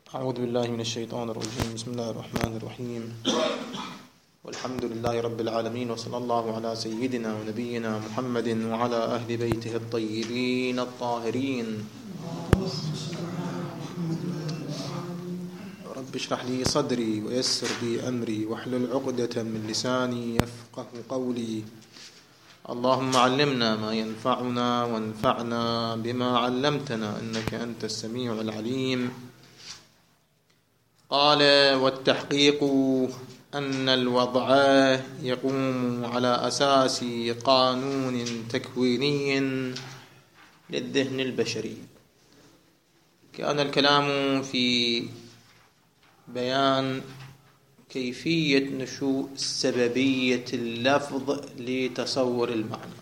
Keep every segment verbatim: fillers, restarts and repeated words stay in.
أعوذ بالله من الشيطان الرجيم. بسم الله الرحمن الرحيم، والحمد لله رب العالمين، وصلى الله على سيدنا ونبينا محمد وعلى أهل بيته الطيبين الطاهرين. رب اشرح لي صدري ويسر لي أمري واحلل عقدة من لساني يفقه قولي. اللهم علمنا ما ينفعنا وانفعنا بما علمتنا إنك أنت السميع العليم. قال: والتحقيق أن الوضع يقوم على أساس قانون تكويني للذهن البشري. كان الكلام في بيان كيفية نشوء سببية اللفظ لتصور المعنى،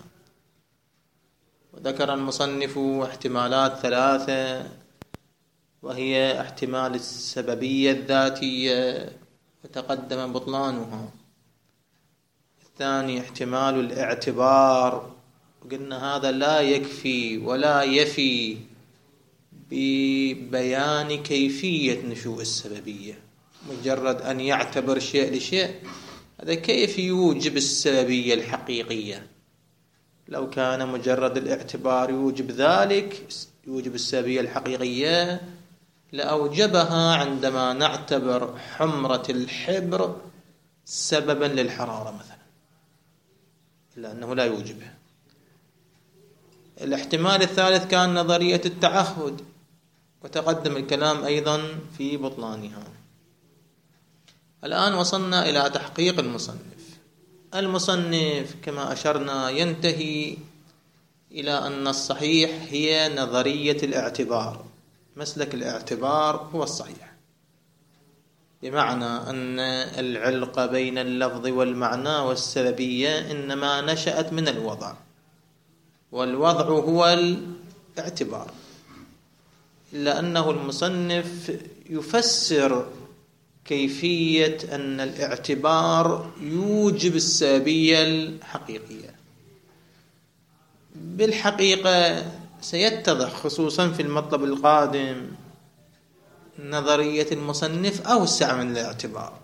وذكر المصنف احتمالات ثلاثة، وهي احتمال السببية الذاتية وتقدم بطلانها. الثاني احتمال الاعتبار، وقلنا هذا لا يكفي ولا يفي ببيان كيفية نشوء السببية. مجرد أن يعتبر شيء لشيء، هذا كيف يوجب السببية الحقيقية؟ لو كان مجرد الاعتبار يوجب ذلك، يوجب السببية الحقيقية، لأوجبها عندما نعتبر حمرة الحبر سببا للحرارة مثلا، إلا أنه لا يوجبه. الاحتمال الثالث كان نظرية التعهد، وتقدم الكلام أيضا في بطلانها. الآن وصلنا إلى تحقيق المصنف. المصنف كما أشرنا ينتهي إلى أن الصحيح هي نظرية الاعتبار. مسلك الاعتبار هو الصحيح، بمعنى أن العلقة بين اللفظ والمعنى والسببية إنما نشأت من الوضع، والوضع هو الاعتبار، إلا أنه المصنف يفسر كيفية أن الاعتبار يوجب السببية الحقيقية. بالحقيقة سيتضح خصوصا في المطلب القادم نظرية المصنف أوسع من الاعتبار.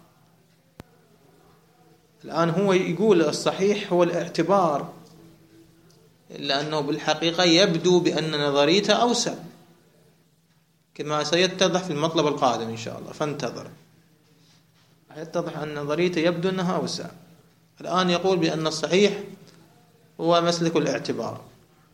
الآن هو يقول الصحيح هو الاعتبار، إلا أنه بالحقيقة يبدو بأن نظريته أوسع، كما سيتضح في المطلب القادم إن شاء الله، فانتظر. يتضح أن نظريته يبدو أنها أوسع. الآن يقول بأن الصحيح هو مسلك الاعتبار،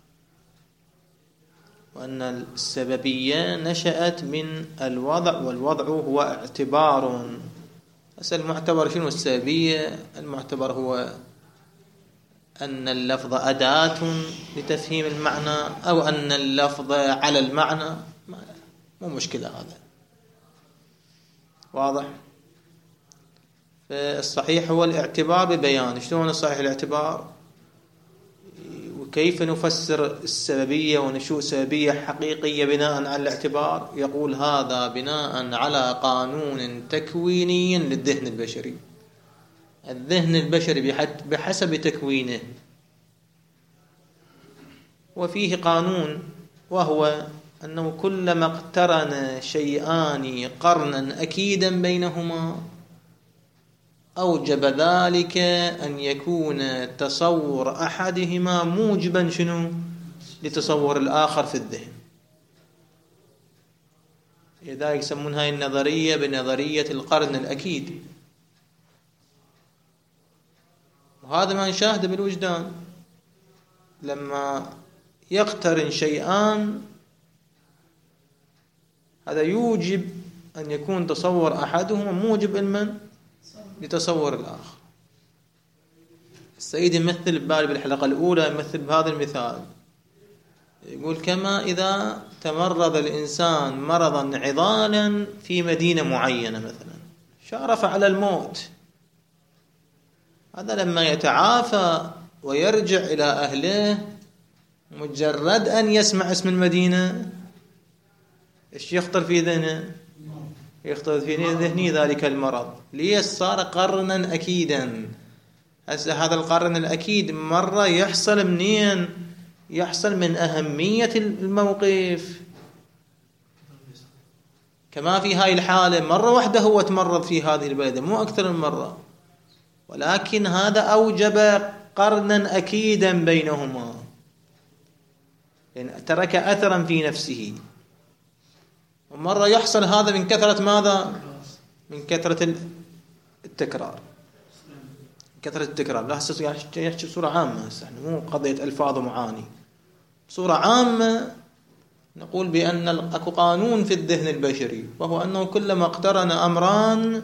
وأن السببية نشأت من الوضع، والوضع هو اعتبار. أسأل المعتبر شنو السببية؟ المعتبر هو أن اللفظ أداة لتفهيم المعنى، أو أن اللفظ على المعنى، مو مشكلة هذا، واضح؟ فالصحيح هو الاعتبار ببيان شلون الصحيح الاعتبار، وكيف نفسر السببية ونشوء سببية حقيقية بناء على الاعتبار. يقول هذا بناء على قانون تكويني للذهن البشري. الذهن البشري بحسب تكوينه وفيه قانون، وهو أنه كلما اقترن شيئان قرنا أكيدا بينهما أوجب ذلك أن يكون تصور أحدهما موجبا شنو لتصور الآخر في الذهن. لذلك يسمون هاي النظرية بنظرية القرن الأكيد، وهذا ما نشاهده بالوجدان. لما يقترن شيئان هذا يوجب أن يكون تصور أحدهما موجب المن لتصور الآخر. السيد يمثل ببالي بالحلقة الأولى، يمثل بهذا المثال، يقول كما إذا تمرض الإنسان مرضا عضالا في مدينة معينة مثلا، شارف على الموت، هذا لما يتعافى ويرجع إلى أهله مجرد أن يسمع اسم المدينة إيش يخطر في ذهنه؟ يخطر في ذهني ذلك المرض. ليش؟ صار قرنا أكيدا. هسه هذا القرن الأكيد مرة يحصل منين؟ يحصل من أهمية الموقف. كما في هاي الحالة مرة واحدة هو تمرض في هذه البلدة مو أكثر من مرة، ولكن هذا أوجب قرنا أكيدا بينهما، يعني ترك أثرا في نفسه. ومرة يحصل هذا من كثرة ماذا؟ من كثرة التكرار، كثرة التكرار. لا هسه يحكي بصورة عامة، هسه مو قضية ألفاظ ومعاني، بصورة عامة نقول بأن أكو قانون في الذهن البشري، وهو أنه كلما اقترن أمران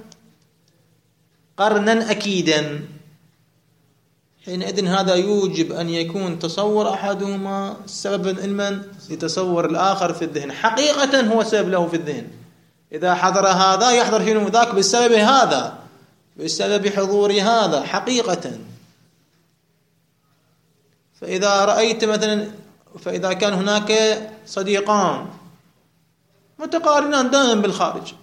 قرنا أكيدا حينئذ هذا يوجب أن يكون تصور أحدهما سببا علما لتصور الآخر في الذهن، حقيقة هو سبب له في الذهن. إذا حضر هذا يحضر شنو ذاك بسبب هذا، بسبب حضور هذا حقيقة. فإذا رأيت مثلا، فإذا كان هناك صديقان متقارنان دائما بالخارج،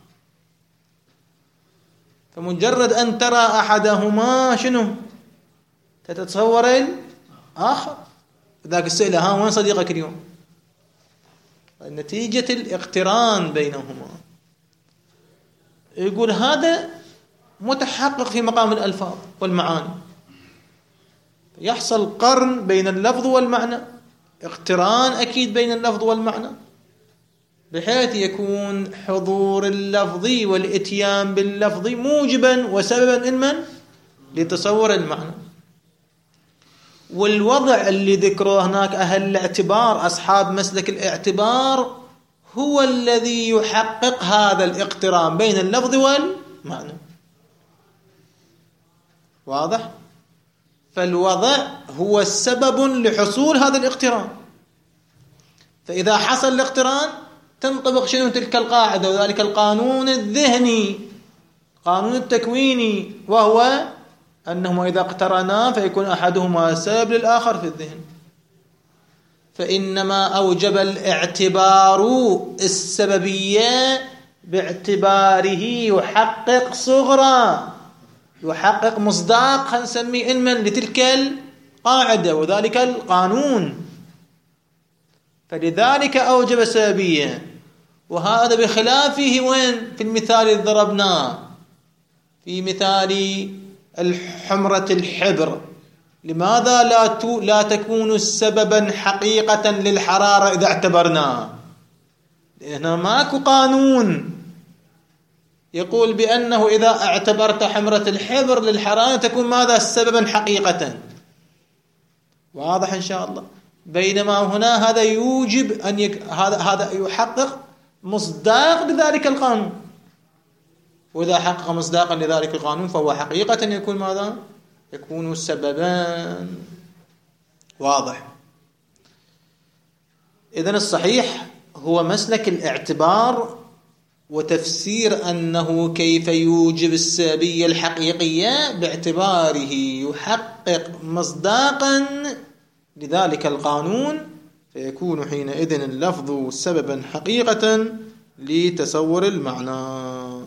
فمجرد أن ترى أحدهما شنو تتصور الآخر. ذاك السئلة ها وين صديقك اليوم؟ نتيجة الاقتران بينهما. يقول هذا متحقق في مقام الألفاظ والمعاني، يحصل قرن بين اللفظ والمعنى، اقتران أكيد بين اللفظ والمعنى، بحيث يكون حضور اللفظ والإتيان باللفظ موجبا وسببا علما لتصور المعنى. والوضع اللي ذكره هناك أهل الاعتبار، أصحاب مسلك الاعتبار، هو الذي يحقق هذا الاقتران بين اللفظ والمعنى. واضح؟ فالوضع هو السبب لحصول هذا الاقتران. فإذا حصل الاقتران تنطبق شنو تلك القاعدة وذلك القانون الذهني، قانون التكويني، وهو أنهما إذا اقترنا فيكون أحدهما سبب للآخر في الذهن. فإنما أوجب الاعتبار السببية باعتباره يحقق صغرى، يحقق مصداق، خلينا نسميه علما لتلك القاعدة وذلك القانون، فلذلك أوجب سببية. وهذا بخلافه وين؟ في المثال اللي ضربناه، في مثال الحمرة الحبر. لماذا لا لا تكون سببا حقيقة للحرارة إذا اعتبرناه؟ لأنه ماكو قانون يقول بأنه إذا اعتبرت حمرة الحبر للحرارة تكون ماذا؟ سببا حقيقة. واضح إن شاء الله. بينما هنا هذا يوجب أن يك... هذا هذا يحقق مصداق لذلك القانون، وإذا حقق مصداقا لذلك القانون فهو حقيقة يكون ماذا؟ يكون سببا. واضح. إذن الصحيح هو مسلك الاعتبار وتفسير أنه كيف يوجب السببية الحقيقية باعتباره يحقق مصداقا لذلك القانون، فيكون حينئذ اللفظ سببا حقيقة لتصور المعنى.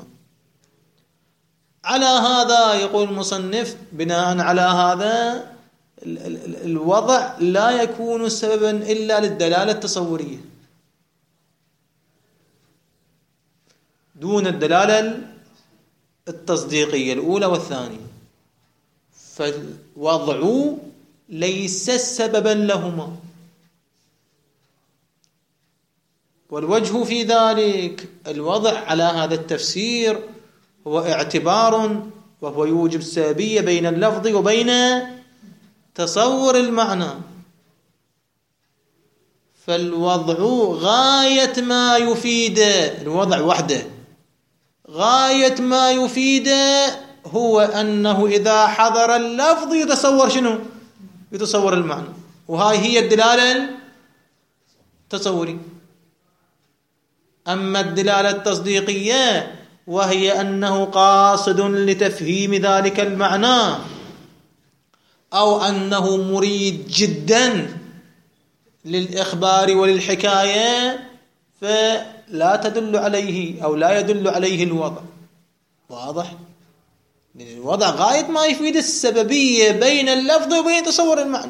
على هذا يقول المصنف بناء على هذا الوضع لا يكون سببا إلا للدلالة التصورية دون الدلالة التصديقية الأولى والثانية، فالوضع ليس سببا لهما. والوجه في ذلك الوضع على هذا التفسير هو اعتبار، وهو يوجب السببية بين اللفظ وبين تصور المعنى. فالوضع غاية ما يفيد، الوضع وحده غاية ما يفيد هو أنه إذا حضر اللفظ يتصور شنو؟ يتصور المعنى، وهاي هي الدلالة التصورية. أما الدلالة التصديقية وهي أنه قاصد لتفهيم ذلك المعنى أو أنه مريد جدا للإخبار وللحكاية، فلا تدل عليه أو لا يدل عليه الوضع. واضح؟ الوضع غاية ما يفيد السببية بين اللفظ وبين تصور المعنى.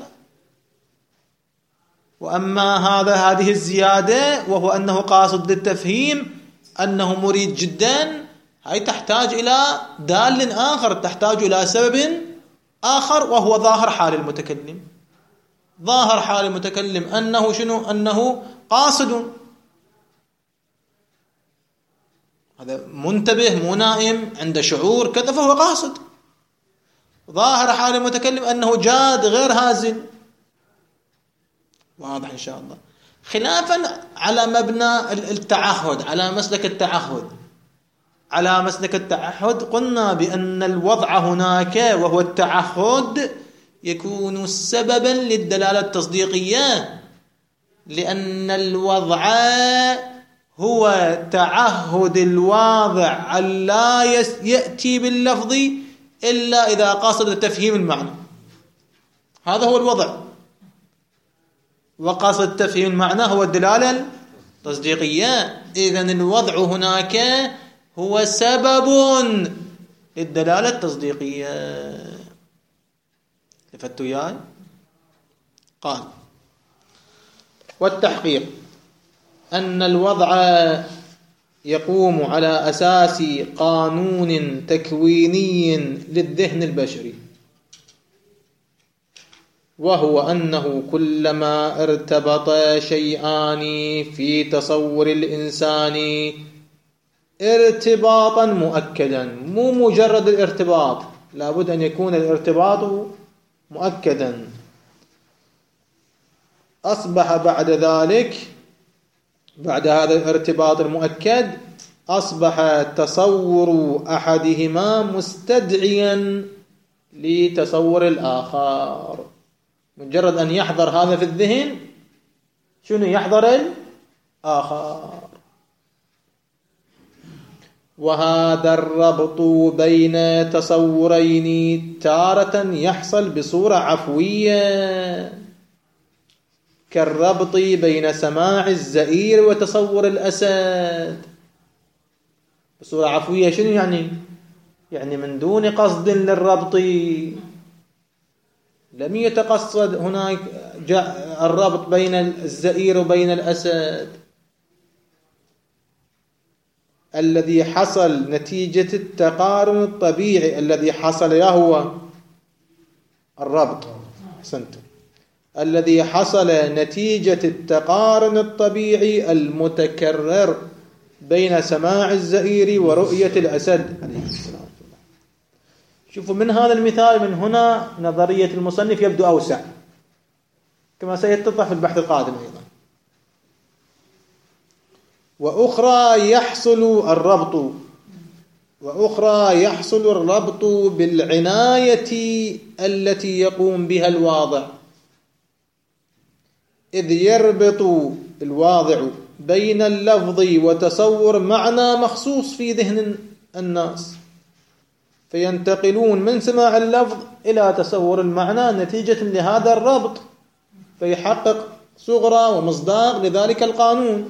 وأما هذا هذه الزيادة وهو أنه قاصد للتفهيم أنه مريد جدا، هاي تحتاج إلى دال آخر، تحتاج إلى سبب آخر، وهو ظاهر حال المتكلم. ظاهر حال المتكلم أنه شنو؟ أنه قاصد. هذا منتبه مو نائم، عنده شعور كذا، فهو قاصد. ظاهر حال المتكلم أنه جاد غير هازل. واضح إن شاء الله. خلافا على مبنى التعهد، على مسلك التعهد على مسلك التعهد قلنا بأن الوضع هناك وهو التعهد يكون سببا للدلالة التصديقية، لأن الوضع هو تعهد الواضع أن لا يأتي باللفظ إلا إذا قصد تفهيم المعنى. هذا هو الوضع، وقصد تفهيم المعنى هو الدلالة التصديقية. إذن الوضع هناك هو سبب للدلالة التصديقية. لفتوا ياي؟ قال: والتحقيق أن الوضع يقوم على أساس قانون تكويني للذهن البشري، وهو أنه كلما ارتبط شيئان في تصور الإنسان ارتباطا مؤكدا، مو مجرد الارتباط، لابد أن يكون الارتباط مؤكدا، أصبح بعد ذلك، بعد هذا الارتباط المؤكد، أصبح تصور أحدهما مستدعيا لتصور الآخر. مجرد أن يحضر هذا في الذهن شنو يحضر الآخر. وهذا الربط بين تصورين تارة يحصل بصورة عفوية، كالربط بين سماع الزئير وتصور الأسد. بصورة عفوية شنو يعني؟ يعني من دون قصد للربط، لم يتقصد هناك جاء الربط بين الزئير وبين الأسد، الذي حصل نتيجة التقارن الطبيعي الذي حصل هو الربط. أحسنتم. الذي حصل نتيجة التقارن الطبيعي المتكرر بين سماع الزئير ورؤية الأسد عليه السلام. شوفوا من هذا المثال، من هنا نظرية المصنف يبدو أوسع، كما سيتضح في البحث القادم أيضا. وأخرى يحصل الربط وأخرى يحصل الربط بالعناية التي يقوم بها الواضع، إذ يربط الواضع بين اللفظ وتصور معنى مخصوص في ذهن الناس، فينتقلون من سماع اللفظ إلى تصور المعنى نتيجة لهذا الربط، فيحقق صغرى ومصداق لذلك القانون.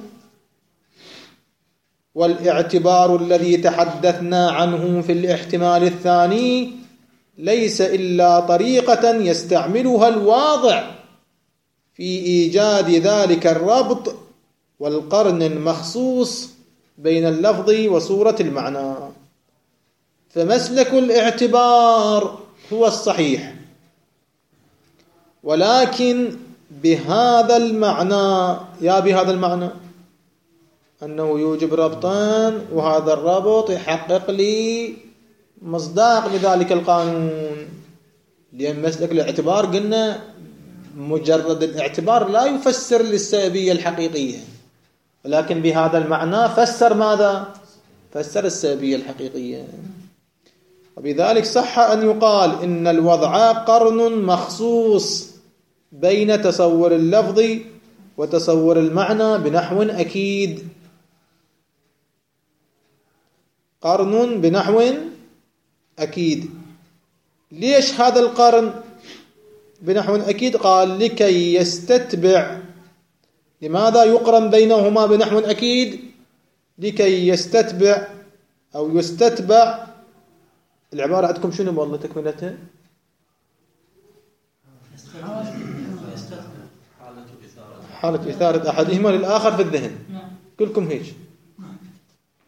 والاعتبار الذي تحدثنا عنه في الاحتمال الثاني ليس إلا طريقة يستعملها الواضع في إيجاد ذلك الربط والقرن المخصوص بين اللفظ وصورة المعنى. فمسلك الاعتبار هو الصحيح، ولكن بهذا المعنى، يا بهذا المعنى أنه يوجب ربطان، وهذا الربط يحقق لي مصداق لذلك القانون. لأن مسلك الاعتبار قلنا مجرد الاعتبار لا يفسر للسببية الحقيقية، ولكن بهذا المعنى فسر ماذا؟ فسر السببية الحقيقية. وبذلك صح أن يقال إن الوضع قرن مخصوص بين تصور اللفظ وتصور المعنى بنحو أكيد. قرن بنحو أكيد. ليش هذا القرن بنحو أكيد؟ قال لكي يستتبع. لماذا يقرن بينهما بنحو أكيد؟ لكي يستتبع أو يستتبع. العبارة عندكم شنو والله تكملتها؟ حالة إثارة أحدهما للآخر في الذهن. كلكم هيك.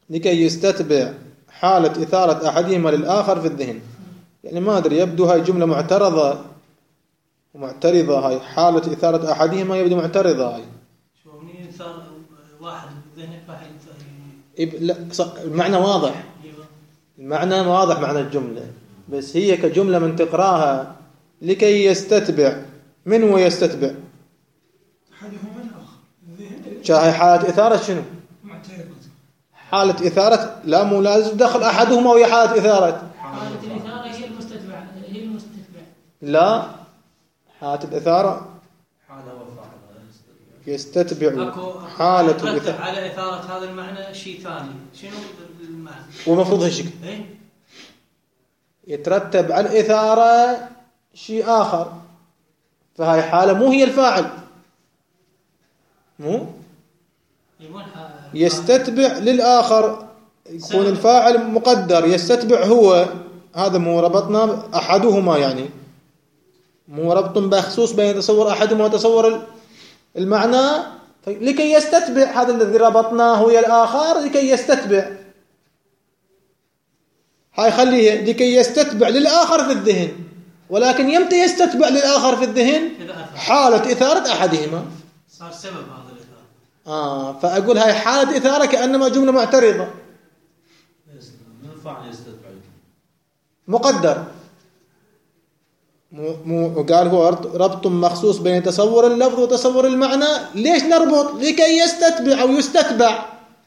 لكي يستتبع حالة إثارة أحدهما للآخر في الذهن. يعني ما أدري، يبدو هاي جملة معترضة ومعترضة. هاي حالة إثارة أحدهما يبدو معترضة. هاي شو منين صار واحد ذهنك واحد لا، المعنى واضح، المعنى واضح معنى الجملة، بس هي كجملة من تقراها لكي يستتبع من ويستتبع أحدهما الآخر الذهن. شاهي حالة إثارة شنو؟ معترضة. حالة إثارة لا، مو لازم دخل أحدهما وهي حالة إثارة. حالة الإثارة هي المستتبع، هي المستتبع. لا، حالة الإثارة حالة وفاعل يستتبع حالة الإثارة. على إثارة هذا المعنى شيء ثاني، شنو المعنى؟ ومفروض هالشكل إيه؟ يترتب على الإثارة شيء آخر، فهاي حالة مو هي الفاعل، مو يستتبع للآخر، يكون الفاعل مقدر، يستتبع هو، هذا مو ربطنا أحدهما، يعني مو ربط بخصوص بين تصور أحدهما وتصور المعنى. لكي يستتبع هذا الذي ربطناه ويا الآخر، لكي يستتبع هاي خليه لكي يستتبع للآخر في الذهن، ولكن يمتى يستتبع للآخر في الذهن؟ حالة إثارة أحدهما. صار سبب هذا الإثارة. آه فأقول هاي حالة إثارة كأنما جملة معترضة. من فعل يستتبع مقدر، مو مو قال هو ربط مخصوص بين تصور اللفظ وتصور المعنى. ليش نربط؟ لكي يستتبع أو يستتبع.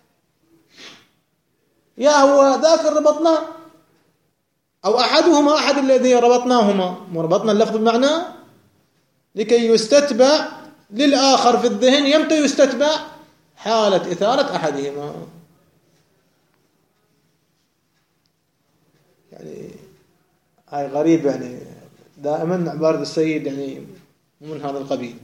يا هو ذاك ربطناه أو أحدهما، أحد الذي ربطناهما، مربطنا اللفظ بالمعنى لكي يستتبع للآخر في الذهن. يمتى يستتبع؟ حالة إثارة أحدهما. يعني هاي غريب، يعني دائما عبارة السيد يعني من هذا القبيل.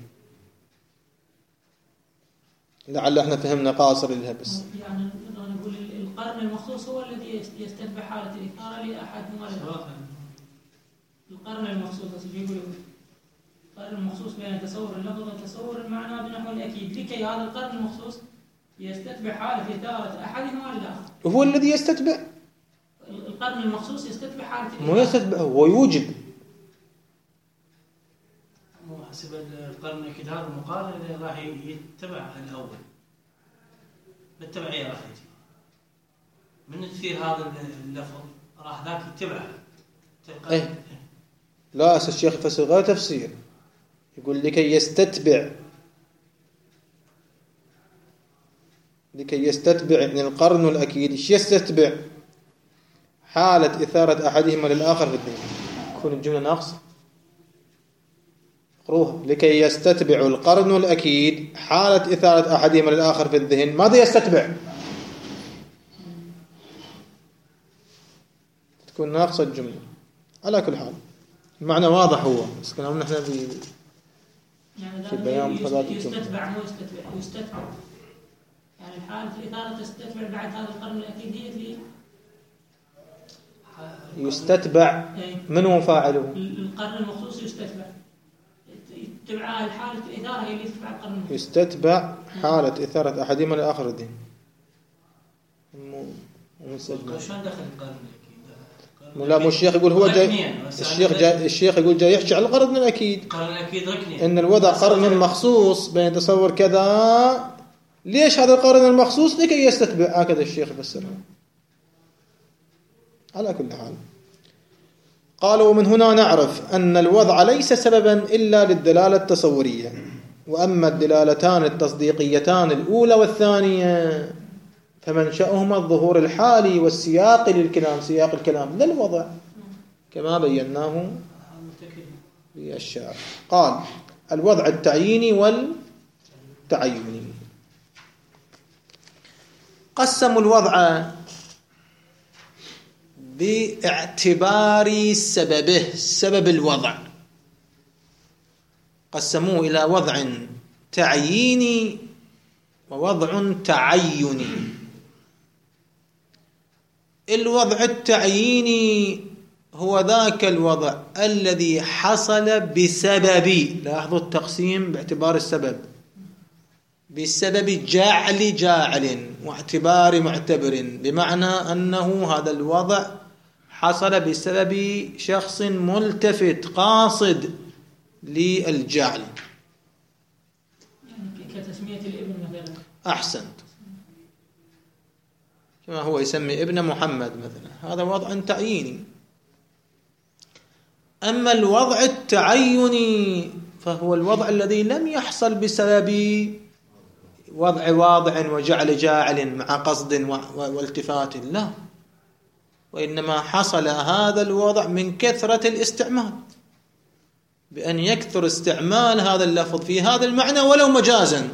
لعل احنا فهمنا قاصر لها بس. يعني نقول القرن المخصوص هو الذي يستتبع حالة الإثارة لأحدهما للآخر. القرن المخصوص يقول القرن المخصوص بين تصور اللفظ وتصور المعنى بنحو الأكيد، لكي هذا القرن المخصوص يستتبع حالة إثارة أحدهما للآخر. هو الذي يستتبع. القرن المخصوص يستتبع حالة الإثارة. مو يستتبع، هو يوجب. مو حسب القرن أكيد هذا المقال اللي راح يتبع الأول بالتبعية، راح يجي من تصير هذا اللفظ راح ذاك يتبعه. ايه لا، أساس الشيخ يفسر غير تفسير، يقول لكي يستتبع، لكي يستتبع من القرن الأكيد. ايش يستتبع؟ حالة إثارة أحدهما للآخر في الذهن. تكون الجملة ناقصة، اقروها. لكي يستتبع القرن الأكيد حالة إثارة أحدهما للآخر في الذهن. ماذا يستتبع؟ تكون ناقصة الجملة. على كل حال المعنى واضح هو، بس كنا نحن في يعني في بيان فضات الجملة. يستتبع مو يستتبع، يستتبع يعني حالة الإثارة تستتبع بعد هذا القرن الأكيد هي اللي يستتبع. من هو فاعله؟ القرن المخصوص يستتبع، تبع حالة الإثارة هي اللي تتبع القرن المخصوص. يستتبع حالة إثارة أحدهما للآخر الذهن. مو مستتبع. شلون دخل القرن الأكيد؟ لا، مو الشيخ يقول هو جاي، الشيخ جاي الشيخ يقول جاي يحكي على القرن الأكيد. القرن الأكيد ركني. إن الوضع قرن مخصوص بين تصور كذا. ليش هذا القرن المخصوص؟ لكي يستتبع. هكذا الشيخ يفسرها. على كل حال قالوا: ومن هنا نعرف أن الوضع ليس سببا إلا للدلالة التصورية، وأما الدلالتان التصديقيتان الأولى والثانية فمنشأهما الظهور الحالي والسياق للكلام، سياق الكلام للوضع كما بيناه بالشعر. قال: الوضع التعييني والتعيني. قسموا الوضع باعتبار سببه، سبب الوضع قسموه إلى وضع تعييني ووضع تعيني. الوضع التعييني هو ذاك الوضع الذي حصل بسبب، لاحظوا التقسيم باعتبار السبب، بسبب جعل جاعل واعتبار معتبر، بمعنى أنه هذا الوضع حصل بسبب شخص ملتفت قاصد للجعل. يعني كتسمية الابن مثلا. أحسنت، كما هو يسمي ابن محمد مثلا، هذا وضع تعييني. أما الوضع التعيني فهو الوضع الذي لم يحصل بسبب وضع واضع وجعل جاعل مع قصد والتفات، لا، وإنما حصل هذا الوضع من كثرة الاستعمال، بأن يكثر استعمال هذا اللفظ في هذا المعنى ولو مجازا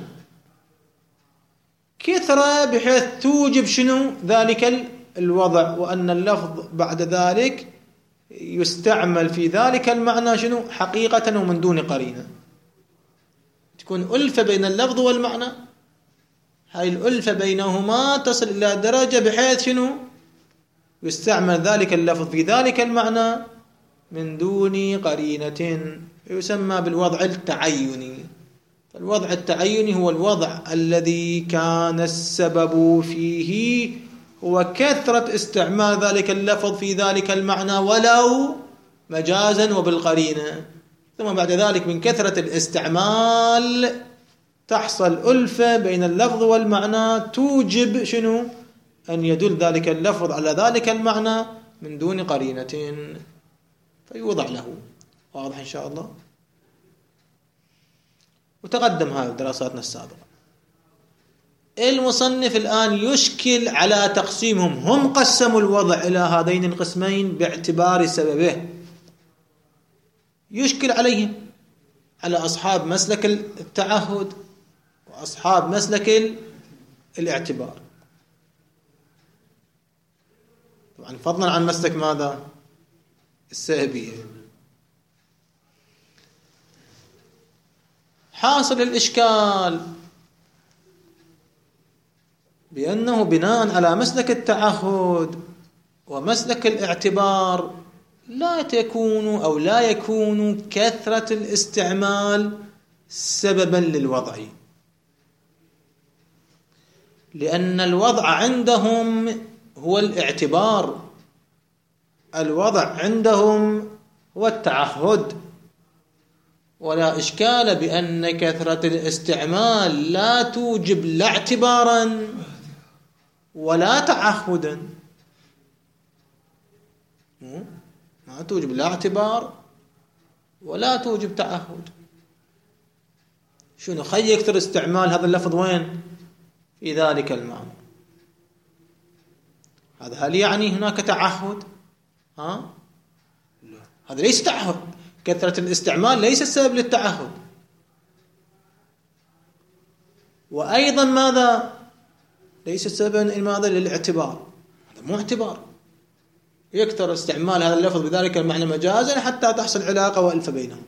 كثرة بحيث توجب شنو ذلك الوضع، وأن اللفظ بعد ذلك يستعمل في ذلك المعنى شنو حقيقة ومن دون قرينة، تكون ألفة بين اللفظ والمعنى. هاي الألفة بينهما تصل إلى درجة بحيث شنو يستعمل ذلك اللفظ في ذلك المعنى من دون قرينة، يسمى بالوضع التعيني. الوضع التعيني هو الوضع الذي كان السبب فيه هو كثرة استعمال ذلك اللفظ في ذلك المعنى ولو مجازا وبالقرينة، ثم بعد ذلك من كثرة الاستعمال تحصل ألفة بين اللفظ والمعنى توجب شنو أن يدل ذلك اللفظ على ذلك المعنى من دون قرينة فيوضع له. واضح إن شاء الله؟ وتقدم هذه دراساتنا السابقة. المصنف الآن يشكل على تقسيمهم، هم قسموا الوضع إلى هذين القسمين باعتبار سببه، يشكل عليهم على أصحاب مسلك التعهد وأصحاب مسلك الاعتبار. طبعا فضلا عن مسلك ماذا؟ السهبية. حاصل الإشكال بأنه بناء على مسلك التعهد ومسلك الاعتبار لا تكون أو لا يكون كثرة الاستعمال سببا للوضع، لأن الوضع عندهم هو الاعتبار، الوضع عندهم هو التعهد، ولا إشكال بأن كثرة الاستعمال لا توجب لا اعتبارا ولا تعهدا، ما توجب لا اعتبار ولا توجب تعهد. شنو خي يكثر استعمال هذا اللفظ وين؟ في ذلك المعنى. هذا هل يعني هناك تعهد؟ ها؟ لا، هذا ليس تعهد، كثرة الاستعمال ليس السبب للتعهد. وأيضا ماذا؟ ليس سببا لماذا؟ للاعتبار، هذا مو اعتبار، يكثر استعمال هذا اللفظ بذلك المعنى مجازا حتى تحصل علاقة وألفة بينهم.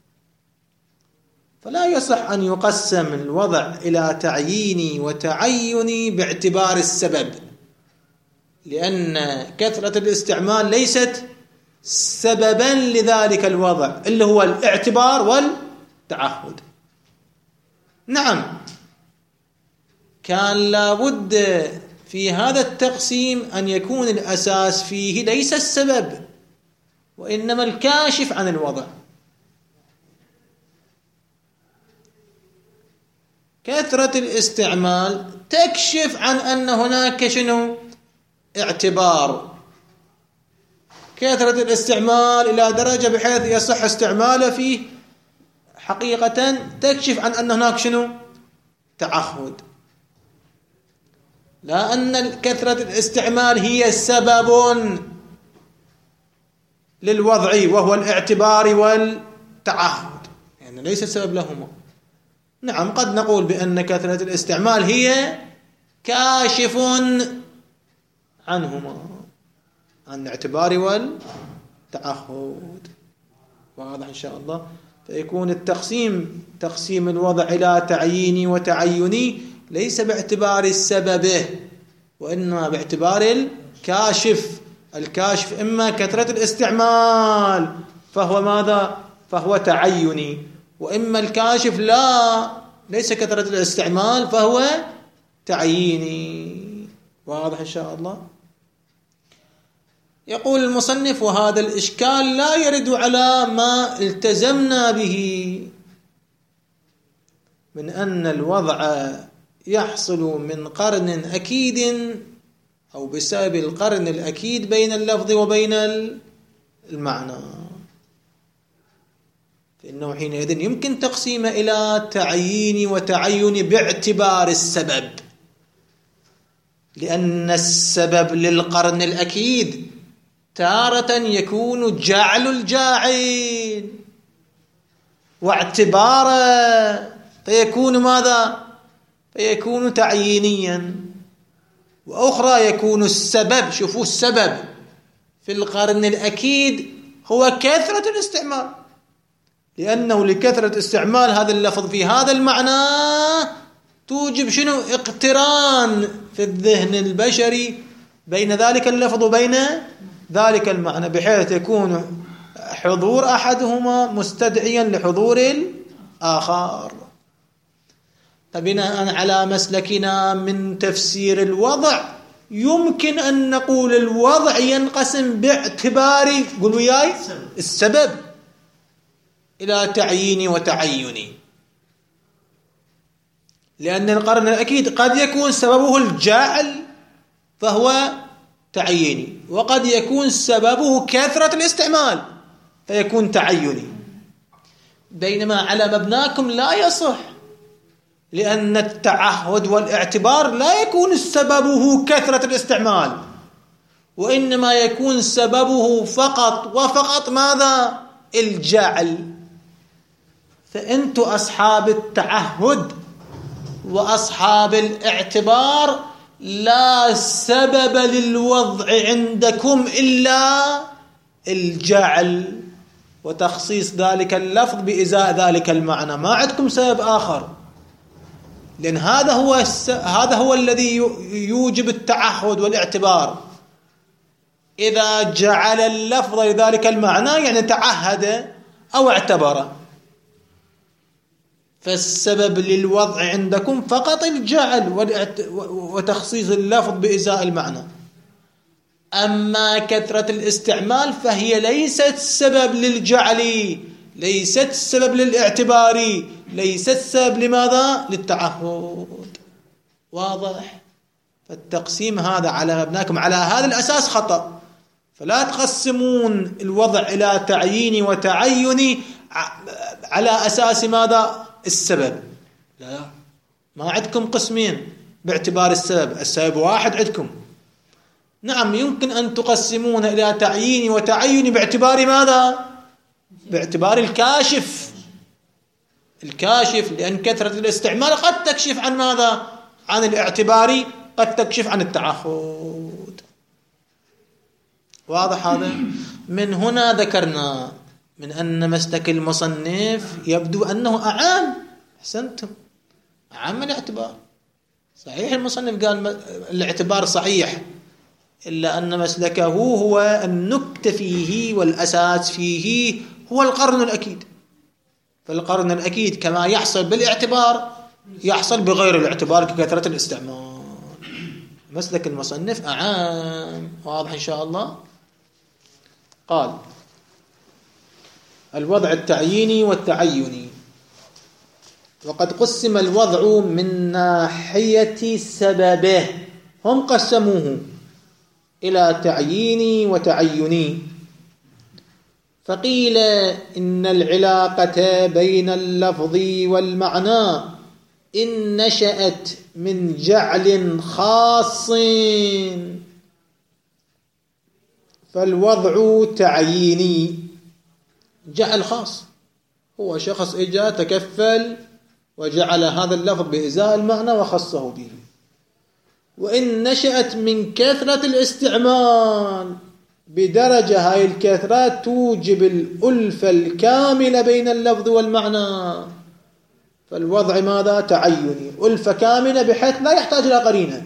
فلا يصح أن يقسم الوضع إلى تعييني وتعيني باعتبار السبب، لأن كثرة الاستعمال ليست سببا لذلك الوضع اللي هو الاعتبار والتعهد. نعم، كان لابد في هذا التقسيم أن يكون الأساس فيه ليس السبب وإنما الكاشف عن الوضع. كثرة الاستعمال تكشف عن أن هناك شنو؟ اعتبار. كثرة الاستعمال إلى درجة بحيث يصح استعماله فيه حقيقة تكشف عن أن هناك شنو؟ تعهد. لا أن كثرة الاستعمال هي سبب للوضع وهو الاعتبار والتعهد، يعني ليس السبب لهما. نعم، قد نقول بأن كثرة الاستعمال هي كاشف عنهما، عن الاعتبار والتعهد. واضح إن شاء الله؟ فيكون التقسيم تقسيم الوضع إلى تعييني وتعيني ليس باعتبار السبب وإنما باعتبار الكاشف. الكاشف إما كثرة الاستعمال فهو ماذا؟ فهو تعيني، وإما الكاشف لا ليس كثرة الاستعمال فهو تعييني. واضح إن شاء الله. يقول المصنف: وهذا الإشكال لا يرد على ما التزمنا به من أن الوضع يحصل من قرن أكيد أو بسبب القرن الأكيد بين اللفظ وبين المعنى، فإنه حينئذ يمكن تقسيمه إلى تعيين وتعين باعتبار السبب، لأن السبب للقرن الأكيد تارة يكون جعل الجاعل واعتباره، فيكون ماذا؟ فيكون تعيينيا. وأخرى يكون السبب، شوفوا السبب في القرن الأكيد هو كثرة الاستعمال، لأنه لكثرة استعمال هذا اللفظ في هذا المعنى توجب شنو؟ اقتران في الذهن البشري بين ذلك اللفظ وبين ذلك المعنى، بحيث يكون حضور أحدهما مستدعيا لحضور الآخر. فبناء على مسلكنا من تفسير الوضع يمكن أن نقول الوضع ينقسم باعتبار، قل وياي، السبب إلى تعيين وتعين، لأن القرن الأكيد قد يكون سببه الجاعل فهو تعييني، وقد يكون سببه كثرة الاستعمال فيكون تعيني. بينما على مبناكم لا يصح، لأن التعهد والاعتبار لا يكون سببه كثرة الاستعمال، وإنما يكون سببه فقط وفقط ماذا؟ الجعل. فأنتم أصحاب التعهد وأصحاب الاعتبار لا سبب للوضع عندكم إلا الجعل وتخصيص ذلك اللفظ بإزاء ذلك المعنى، ما عندكم سبب آخر، لأن هذا هو هذا هو الذي يوجب التعهد والاعتبار. إذا جعل اللفظ لذلك المعنى يعني تعهد أو اعتبر، فالسبب للوضع عندكم فقط الجعل وتخصيص اللفظ بإزاء المعنى. أما كثرة الاستعمال فهي ليست سبب للجعل، ليست سبب للاعتبار، ليست سبب لماذا؟ للتعهد. واضح؟ فالتقسيم هذا على مبناكم على هذا الأساس خطأ، فلا تقسمون الوضع إلى تعيين وتعين على أساس ماذا؟ السبب. لا، ما عندكم قسمين باعتبار السبب، السبب واحد عندكم. نعم يمكن أن تقسمون إلى تعيين وتعين باعتبار ماذا؟ باعتبار الكاشف، الكاشف، لأن كثرة الاستعمال قد تكشف عن ماذا؟ عن الاعتبار، قد تكشف عن التعهد. واضح هذا؟ من هنا ذكرنا من أن مسلك المصنف يبدو أنه أعام. أحسنتم، أعام الاعتبار. صحيح المصنف قال الاعتبار صحيح، إلا أن مسلكه هو النكتة فيه والأساس فيه هو القرن الأكيد. فالقرن الأكيد كما يحصل بالاعتبار يحصل بغير الاعتبار ككثرة الاستعمال. مسلك المصنف أعام. واضح إن شاء الله؟ قال: الوضع التعييني والتعيني. وقد قسم الوضع من ناحية سببه، هم قسموه إلى تعييني وتعيني، فقيل إن العلاقة بين اللفظ والمعنى إن نشأت من جعل خاص فالوضع تعييني. جعل خاص، هو شخص إجا تكفل وجعل هذا اللفظ بإزاء المعنى وخصه به. وإن نشأت من كثرة الاستعمال بدرجة هاي الكثرة توجب الألفة الكاملة بين اللفظ والمعنى، فالوضع ماذا؟ تعيني، ألفة كاملة بحيث لا يحتاج إلى قرينة.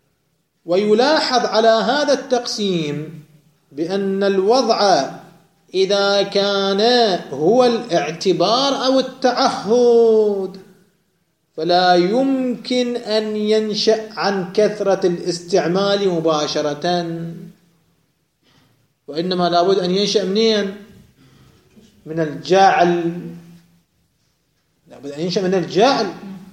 ويلاحظ على هذا التقسيم بأن الوضع إذا كان هو الاعتبار أو التعهد فلا يمكن أن ينشأ عن كثرة الاستعمال مباشرة، وإنما لابد أن ينشأ منين؟ من الجعل، لابد أن ينشأ من الجعل.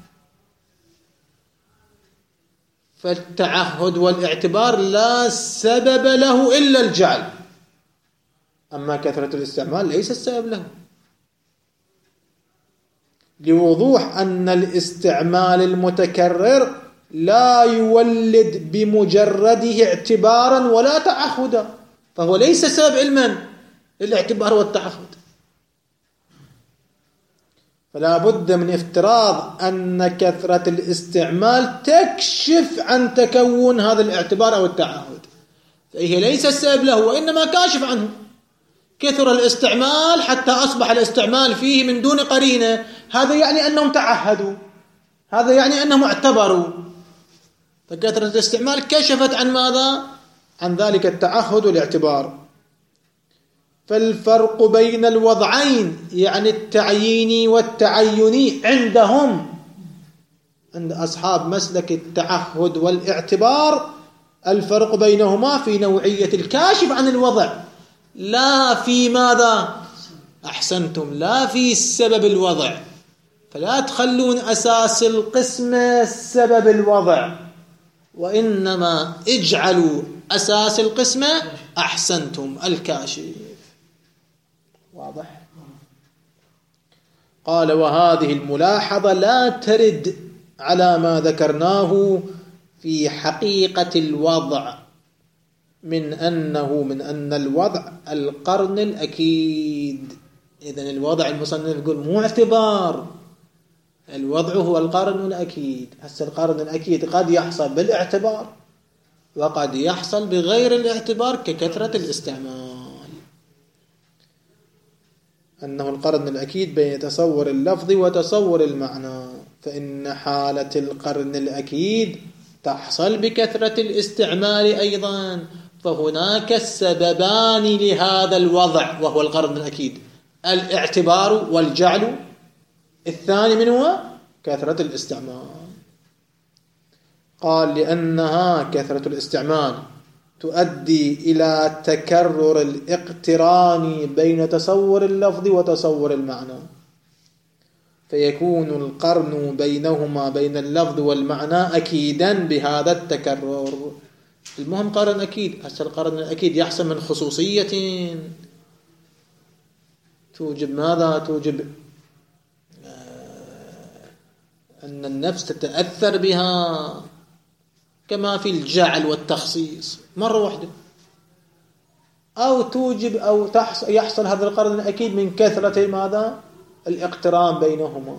فالتعهد والاعتبار لا سبب له إلا الجعل، أما كثرة الاستعمال ليس السبب له، لوضوح أن الاستعمال المتكرر لا يولد بمجرده اعتبارا ولا تعهدا، فهو ليس سبب علما للاعتبار والتعهد. فلا بد من افتراض أن كثرة الاستعمال تكشف عن تكون هذا الاعتبار أو التعهد، فهي ليس السبب له وإنما كاشف عنه. كثر الاستعمال حتى أصبح الاستعمال فيه من دون قرينة، هذا يعني أنهم تعهدوا، هذا يعني أنهم اعتبروا، فكثرة الاستعمال كشفت عن ماذا؟ عن ذلك التعهد والاعتبار. فالفرق بين الوضعين يعني التعييني والتعيني عندهم، عند أصحاب مسلك التعهد والاعتبار، الفرق بينهما في نوعية الكاشف عن الوضع، لا في ماذا؟ أحسنتم، لا في سبب الوضع. فلا تخلون أساس القسمة سبب الوضع، وإنما اجعلوا أساس القسمة أحسنتم الكاشف. واضح؟ قال وهذه الملاحظة لا ترد على ما ذكرناه في حقيقة الوضع من أنه من أن الوضع القرن الأكيد. إذن الوضع المصنف يقول مو اعتبار، الوضع هو القرن الأكيد. هسه القرن الأكيد قد يحصل بالاعتبار وقد يحصل بغير الاعتبار ككثرة الاستعمال. أنه القرن الأكيد بين تصور اللفظ وتصور المعنى، فإن حالة القرن الأكيد تحصل بكثرة الاستعمال أيضا، فهناك سببان لهذا الوضع وهو القرن الأكيد، الاعتبار والجعل، الثاني من هو كثرة الاستعمال. قال لأنها كثرة الاستعمال تؤدي إلى تكرر الاقتران بين تصور اللفظ وتصور المعنى، فيكون القرن بينهما بين اللفظ والمعنى أكيدا بهذا التكرر. المهم قرن أكيد. هسه القرن الأكيد يحصل من خصوصية توجب ماذا؟ توجب أن النفس تتأثر بها، كما في الجعل والتخصيص مرة واحدة، أو توجب أو تحصل يحصل هذا القرن الأكيد من كثرة ماذا؟ الاقتران بينهما.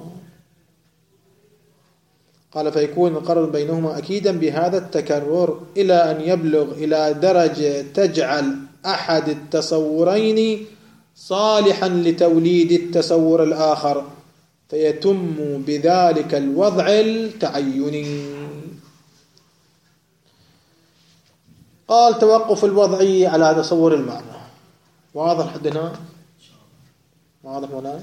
قال فيكون القرن بينهما أكيدا بهذا التكرر إلى أن يبلغ إلى درجة تجعل أحد التصورين صالحا لتوليد التصور الآخر، فيتم بذلك الوضع التعيني. قال توقف الوضعي على تصور المعنى. واضح حد هنا؟ واضح مولانا؟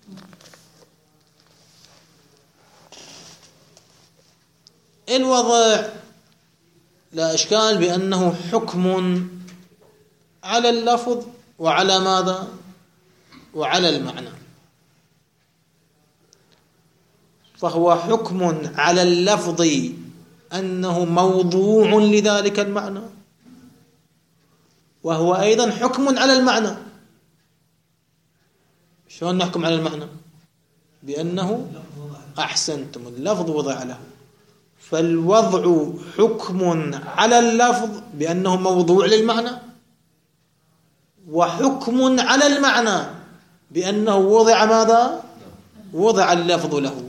الوضع لا إشكال بأنه حكم على اللفظ وعلى ماذا؟ وعلى المعنى. فهو حكم على اللفظ أنه موضوع لذلك المعنى، وهو أيضا حكم على المعنى. شلون نحكم على المعنى؟ بأنه أحسنتم اللفظ وضع له، فالوضع حكم على اللفظ بأنه موضوع للمعنى، وحكم على المعنى بأنه وضع ماذا؟ وضع اللفظ له.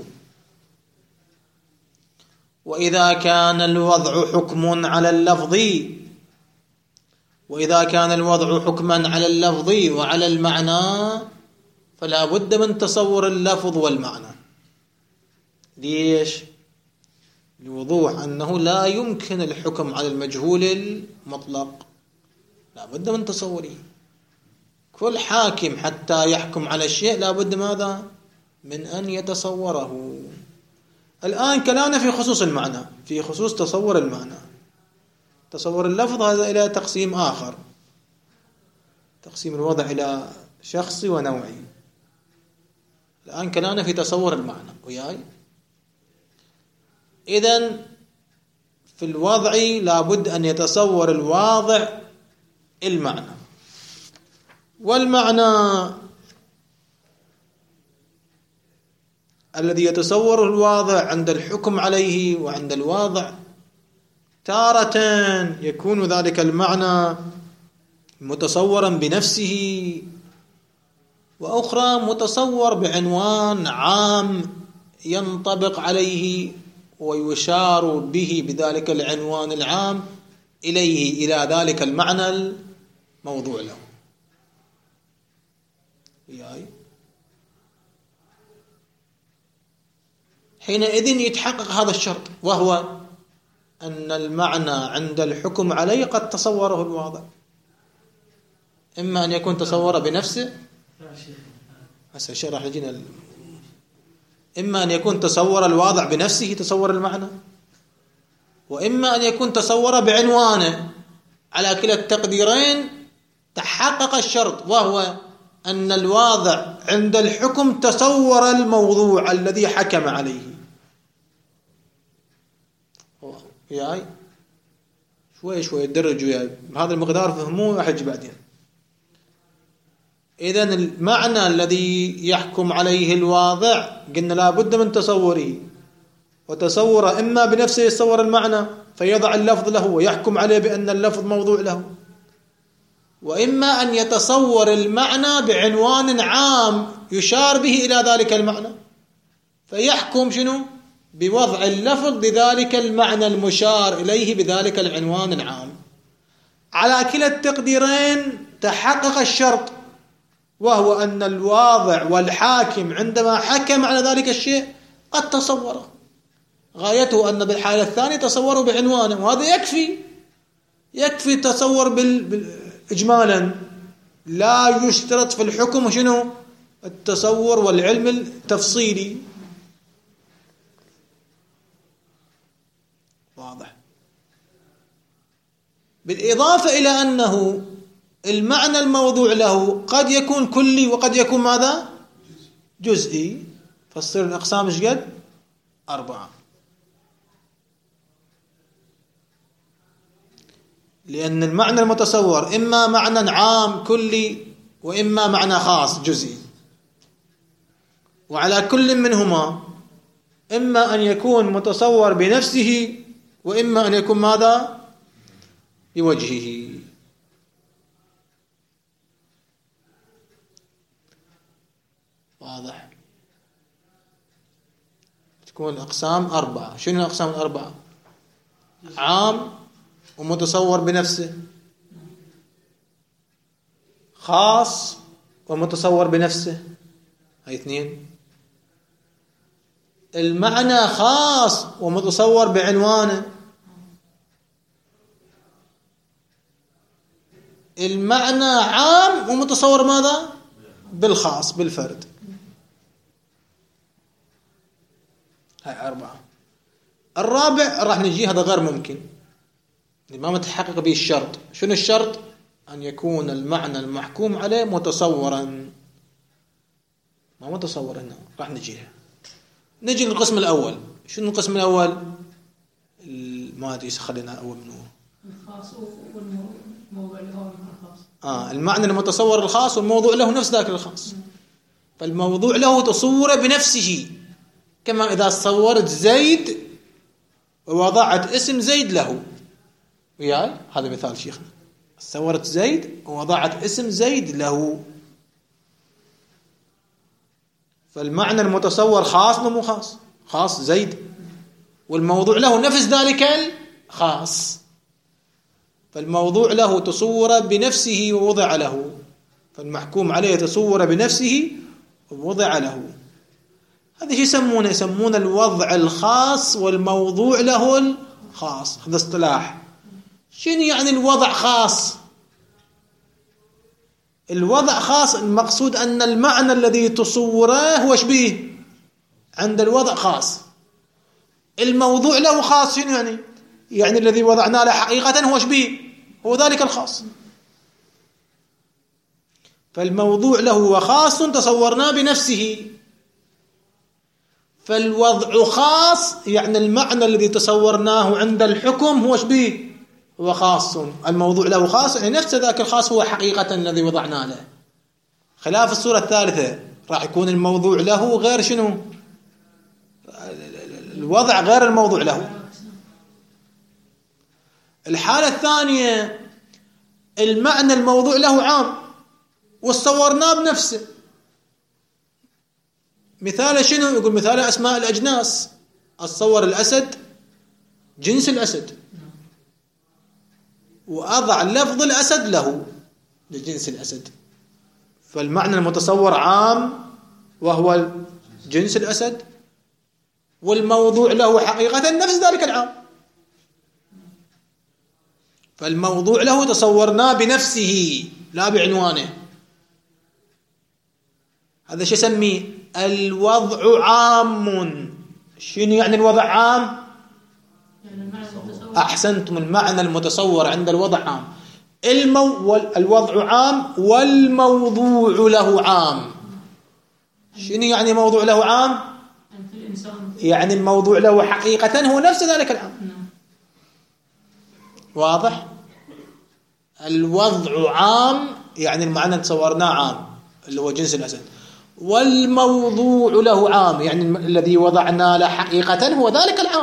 وإذا كان الوضع حكم على اللفظ وإذا كان الوضع حكما على اللفظ وعلى المعنى فلا بد من تصور اللفظ والمعنى. ليش؟ لوضوح أنه لا يمكن الحكم على المجهول المطلق، لا بد من تصوره. كل حاكم حتى يحكم على الشيء لابد ماذا؟ من أن يتصوره. الآن كلامنا في خصوص المعنى، في خصوص تصور المعنى. تصور اللفظ هذا إلى تقسيم آخر، تقسيم الوضع إلى شخصي ونوعي. الآن كلامنا في تصور المعنى وياي. إذن في الوضع لابد أن يتصور الواضع المعنى، والمعنى الذي يتصوره الواضع عند الحكم عليه وعند الواضع تارة يكون ذلك المعنى متصورا بنفسه، وأخرى متصور بعنوان عام ينطبق عليه ويشار به بذلك العنوان العام إليه، إلى ذلك المعنى الموضوع له. حينئذ يتحقق هذا الشرط، وهو أن المعنى عند الحكم عليه قد تصوره الواضع، إما أن يكون تصوره بنفسه، هسه الشيء راح يجينا ال... إما أن يكون تصور الواضع بنفسه تصور المعنى، وإما أن يكون تصوره بعنوانه. على كلا التقديرين تحقق الشرط، وهو أن الواضع عند الحكم تصور الموضوع الذي حكم عليه. وياي شوي شوي درج وياي بهذا المقدار، فهموه أحج بعدين. إذن المعنى الذي يحكم عليه الواضع قلنا لابد من تصوره، وتصوره إما بنفسه يتصور المعنى فيضع اللفظ له ويحكم عليه بأن اللفظ موضوع له، وإما أن يتصور المعنى بعنوان عام يشار به إلى ذلك المعنى فيحكم شنو؟ بوضع اللفظ بذلك المعنى المشار إليه بذلك العنوان العام. على كلا التقديرين تحقق الشرط، وهو أن الواضع والحاكم عندما حكم على ذلك الشيء قد تصوره، غايته أن بالحالة الثانية تصوره بعنوانه، وهذا يكفي يكفي تصور بال... إجمالا، لا يشترط في الحكم شنو؟ التصور والعلم التفصيلي. واضح؟ بالإضافة إلى أنه المعنى الموضوع له قد يكون كلي وقد يكون ماذا؟ جزئي، فتصير الأقسام ايش قد؟ أربعة. لأن المعنى المتصور إما معنى عام كلي وإما معنى خاص جزئي، وعلى كل منهما إما أن يكون متصور بنفسه وإما أن يكون ماذا؟ بوجهه. واضح؟ تكون الأقسام أربعة. شنو الأقسام الأربعة؟ عام ومتصور بنفسه، خاص ومتصور بنفسه، هاي اثنين. المعنى خاص ومتصور بعنوانه، المعنى عام ومتصور ماذا؟ بالخاص بالفرد. هاي أربعة. الرابع راح نجي هذا غير ممكن، ما متحقق به الشرط. شنو الشرط؟ أن يكون المعنى المحكوم عليه متصورا. ما متصور هنا، راح نجيها. نجي للقسم الأول. شنو القسم الأول؟ ما أدري خلينا أول منه. الخاص والموضوع له الخاص. آه المعنى المتصور الخاص والموضوع له نفس ذاك الخاص. فالموضوع له تصوره بنفسه، كما إذا صورت زيد ووضعت اسم زيد له. وياي هذا مثال شيخنا، صورت زيد ووضعت اسم زيد له، فالمعنى المتصور خاص ومو خاص؟ خاص زيد، والموضوع له نفس ذلك الخاص، فالموضوع له تصور بنفسه ووضع له، فالمحكوم عليه تصور بنفسه ووضع له. هذا شيء يسمونه يسمونه الوضع الخاص والموضوع له الخاص. هذا اصطلاح. شنو يعني الوضع خاص؟ الوضع خاص، المقصود أن المعنى الذي تصوره هو شبيه عند الوضع خاص، الموضوع له خاص. شنو يعني؟ يعني الذي وضعنا له حقيقة هو شبيه، هو ذلك الخاص. فالموضوع له هو خاص تصورناه بنفسه، فالوضع خاص يعني المعنى الذي تصورناه عند الحكم هو شبيه، هو خاص. الموضوع له خاص يعني نفس ذاك الخاص هو حقيقة الذي وضعنا له. خلاف الصورة الثالثة راح يكون الموضوع له غير شنو؟ الوضع غير الموضوع له. الحالة الثانية المعنى الموضوع له عام وصورناه بنفسه. مثال شنو؟ يقول مثال أسماء الأجناس، أتصور الأسد جنس الأسد وأضع لفظ الأسد له لجنس الأسد، فالمعنى المتصور عام وهو جنس الأسد، والموضوع له حقيقة نفس ذلك العام. فالموضوع له تصورناه بنفسه لا بعنوانه. هذا شو يسميه؟ الوضع عام. شنو يعني الوضع عام؟ أحسنتم، المعنى المتصور عند الوضع عام. المو... الوضع عام والموضوع له عام. شنو يعني موضوع له عام؟ يعني الموضوع له حقيقة هو نفس ذلك العام. واضح؟ الوضع عام يعني المعنى تصورناه عام اللي هو جنس الأسد، والموضوع له عام يعني الذي وضعنا له حقيقة هو ذلك العام.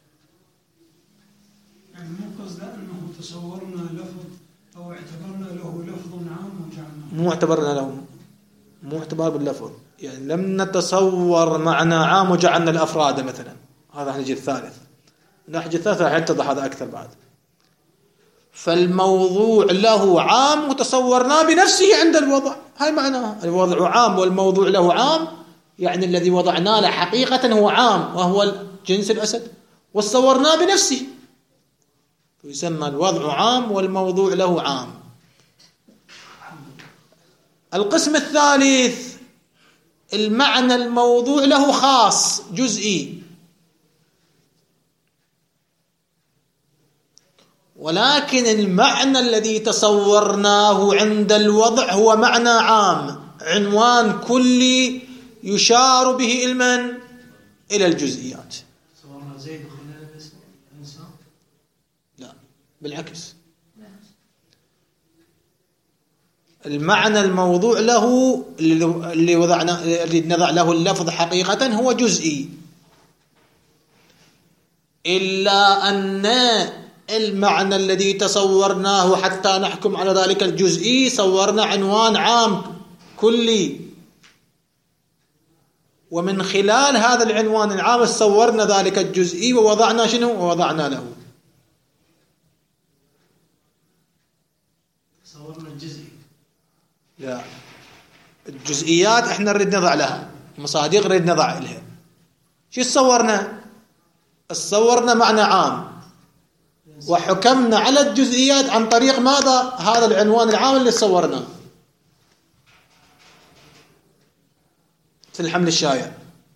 يعني مو قصد أنه تصورنا لفظ أو اعتبرنا له لفظ عام وجعلناه، مو اعتبرنا له، مو اعتبار باللفظ، يعني لم نتصور معنى عام وجعلنا الأفراد مثلا. هذا نجي الثالث، نحجي الثالث راح يتضح هذا أكثر بعد. فالموضوع له عام وتصورناه بنفسه عند الوضع، هاي معناها الوضع عام والموضوع له عام، يعني الذي وضعناه له حقيقة هو عام وهو جنس الأسد وصورناه بنفسه، يسمى الوضع عام والموضوع له عام. القسم الثالث المعنى الموضوع له خاص جزئي، ولكن المعنى الذي تصورناه عند الوضع هو معنى عام، عنوان كلي يشار به المن إلى الجزئيات. صورنا زيد خلال الإنسان؟ لا بالعكس، المعنى الموضوع له اللي وضعنا اللي نضع له اللفظ حقيقة هو جزئي، إلا أن المعنى الذي تصورناه حتى نحكم على ذلك الجزئي صورنا عنوان عام كلي، ومن خلال هذا العنوان العام صورنا ذلك الجزئي ووضعنا شنو؟ ووضعنا له. صورنا الجزئي؟ لا، الجزئيات احنا نريد نضع لها مصادق، نريد نضع لها. شو صورنا؟ صورنا معنى عام وحكمنا على الجزئيات عن طريق ماذا؟ هذا العنوان العام اللي صورناه. مثل الحمل الشائع،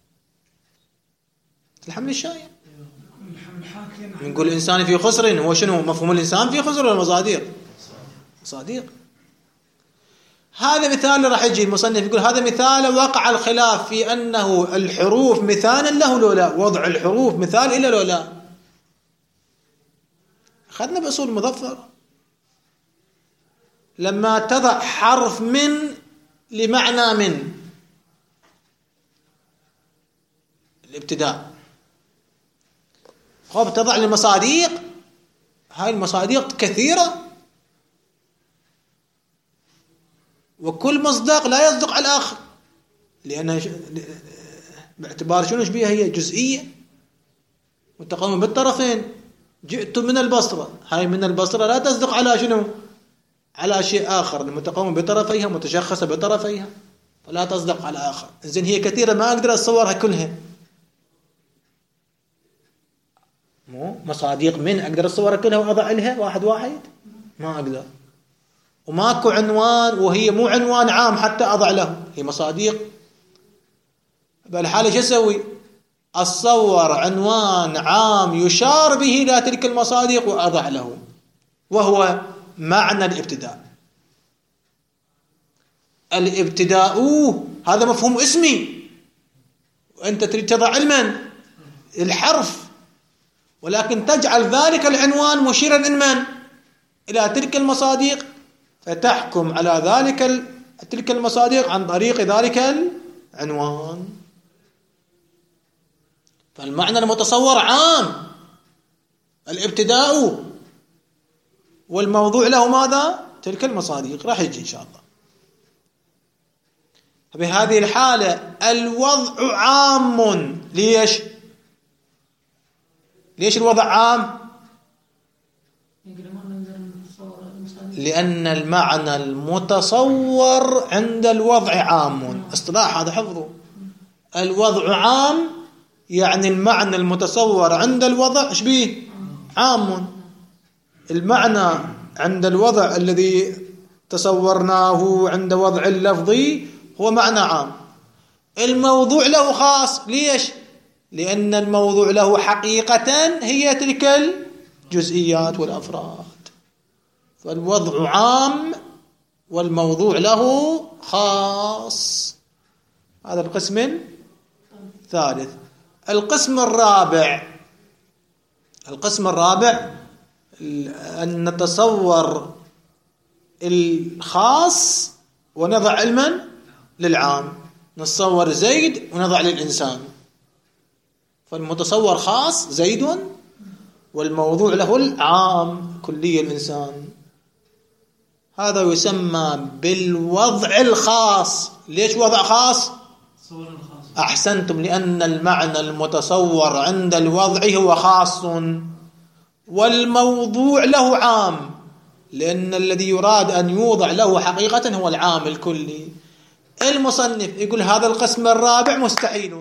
الحمل الشائع نقول الإنسان في خسر، هو شنو مفهوم الإنسان في خسر ولا مصادق؟ مصادق. هذا مثال راح يجي المصنف يقول هذا مثال وقع الخلاف في أنه الحروف مثال له لو لا، وضع الحروف مثال إلا لو لا. أخذنا بأصول مظفر، لما تضع حرف من لمعنى من الابتداء، خب تضع لمصادق، هاي المصادق كثيرة وكل مصداق لا يصدق على الآخر، لأنها باعتبار شنو شبيها هي جزئية متقومة بالطرفين. جئت من البصرة، هاي من البصرة لا تصدق على شنو؟ على شيء آخر، متقومة بطرفيها متشخصة بطرفيها فلا تصدق على آخر. إذن هي كثيرة ما أقدر أتصورها كلها، مو مصادق من أقدر أتصورها كلها وأضع لها واحد واحد ما أقدر. وماكو عنوان، وهي مو عنوان عام حتى أضع له، هي مصاديق، بالحالة شو أسوي؟ أصور عنوان عام يشار به إلى تلك المصادق وأضع له، وهو معنى الابتداء. الابتداء هذا مفهوم اسمي، وأنت تريد تضع علما الحرف، ولكن تجعل ذلك العنوان مشيرا من إلى تلك المصادق، فتحكم على ذلك تلك المصادق عن طريق ذلك العنوان. فالمعنى المتصور عام، الابتداء، والموضوع له ماذا؟ تلك المصادق. راح يجي إن شاء الله. بهذه الحالة الوضع عام. ليش؟ ليش الوضع عام؟ لأن المعنى المتصور عند الوضع عام. اصطلاح هذا حفظه. الوضع عام يعني المعنى المتصور عند الوضع ايش بيه؟ عام. المعنى عند الوضع الذي تصورناه عند وضع اللفظي هو معنى عام. الموضوع له خاص. ليش؟ لأن الموضوع له حقيقة هي تلك الجزئيات والأفراد. فالوضع عام والموضوع له خاص. هذا القسم الثالث. القسم الرابع القسم الرابع أن نتصور الخاص ونضع علما للعام. نتصور زيد ونضع للإنسان. فالمتصور خاص زيد، والموضوع له العام كلي الإنسان. هذا يسمى بالوضع الخاص. ليش وضع خاص؟ أحسنتم، لأن المعنى المتصور عند الوضع هو خاص، والموضوع له عام، لأن الذي يراد أن يوضع له حقيقة هو العام الكلي. المصنف يقول هذا القسم الرابع مستحيل.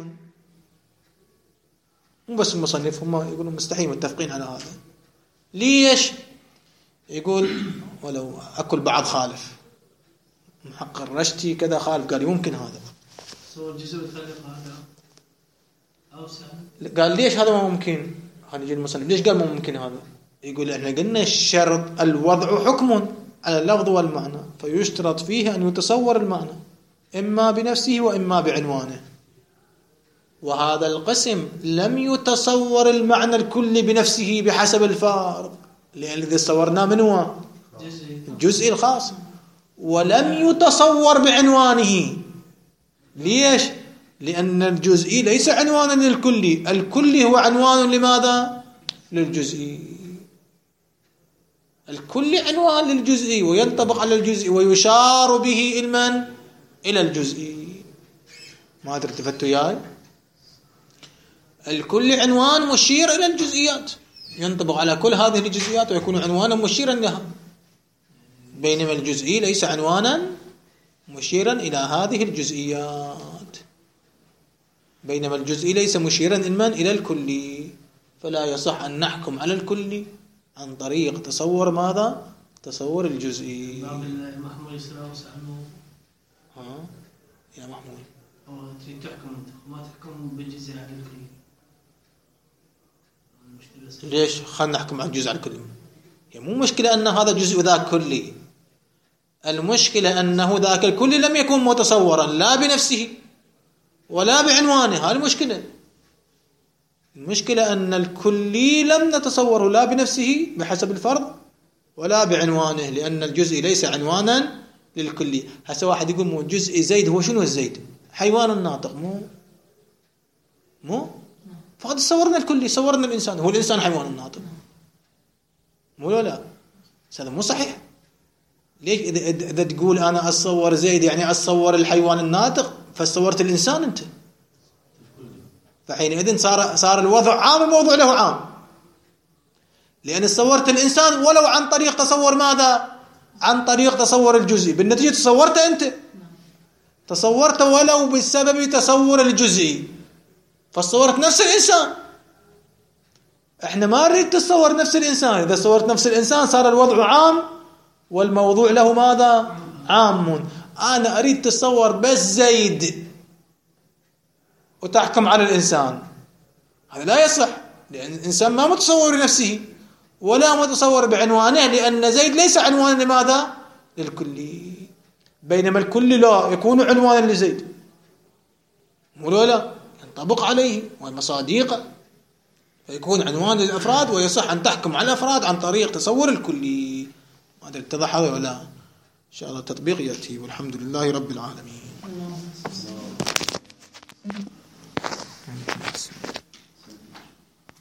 مو بس المصنف، هم يقولون مستحيل، متفقين على هذا. ليش؟ يقول ولو أكل بعض خالف، محقق الرشتي كذا خالف، قال يمكن هذا. صور جزء الخالق هذا أوسع. قال ليش هذا ما ممكن؟ هذا يجي المصنف ليش قال ما ممكن هذا؟ يقول احنا قلنا الشرط الوضع حكم على اللفظ والمعنى، فيشترط فيه أن يتصور المعنى إما بنفسه وإما بعنوانه. وهذا القسم لم يتصور المعنى الكلي بنفسه بحسب الفارق، لأن الذي صورناه من هو الجزء الخاص، ولم يتصور بعنوانه. ليش؟ لأن الجزئي ليس عنوانا للكلي، الكلي هو عنوان لماذا؟ للجزئي. الكلي عنوان للجزئي وينطبق على الجزئي ويشار به المن إلى الجزئي. ما أدري التفتوا وياي؟ الكل عنوان مشير إلى الجزئيات، ينطبق على كل هذه الجزئيات ويكون عنوانا مشيرا لها، بينما الجزئي ليس عنوانا مشيرا إلى هذه الجزئيات، بينما الجزئي ليس مشيرا إلى الكلي. فلا يصح أن نحكم على الكلي عن طريق تصور ماذا؟ تصور الجزئي. باب المحمول يسأل عنه. ها يا محمول، أو تريد تحكم ما تحكم بالجزء على الكلي. ليش؟ خلنا نحكم على الجزء على الكلي. يعني مو مشكلة أن هذا جزء وذاك كلي، المشكلة أنه ذاك الكلي لم يكن متصورا لا بنفسه ولا بعنوانه. هذه المشكلة. المشكلة أن الكلي لم نتصوره لا بنفسه بحسب الفرض ولا بعنوانه، لأن الجزء ليس عنوانا للكلي. هسه واحد يقول مو جزء زيد، هو شنو الزيد؟ حيوان الناطق. مو مو فقد صورنا الكلي، صورنا الإنسان، هو الإنسان حيوان الناطق. مو لا لا هذا مو صحيح. ليش إذا, إذا تقول أنا أصور زيد يعني أصور الحيوان الناطق، فصورت الإنسان أنت، فحينئذ صار صار الوضع عام الموضوع له عام، لأن صورت الإنسان ولو عن طريق تصور ماذا؟ عن طريق تصور الجزئي. بالنتيجة تصورت أنت، تصورت ولو بسبب تصور الجزئي، فصورت نفس الإنسان. احنا ما نريد تصور نفس الإنسان. إذا صورت نفس الإنسان صار الوضع عام والموضوع له ماذا؟ عام. أنا أريد تصور بس زيد وتحكم على الإنسان، هذا لا يصح، لأن الإنسان ما متصور لنفسه ولا متصور بعنوانه، لأن زيد ليس عنوانا لماذا؟ للكلي، بينما الكل لا يكون عنوانا لزيد، ولا لا ينطبق عليه والمصاديق، فيكون عنوان للأفراد، ويصح أن تحكم على الأفراد عن طريق تصور الكلي. هذا اتضح هذا ولا؟ إن شاء الله التطبيق يأتي، والحمد لله رب العالمين.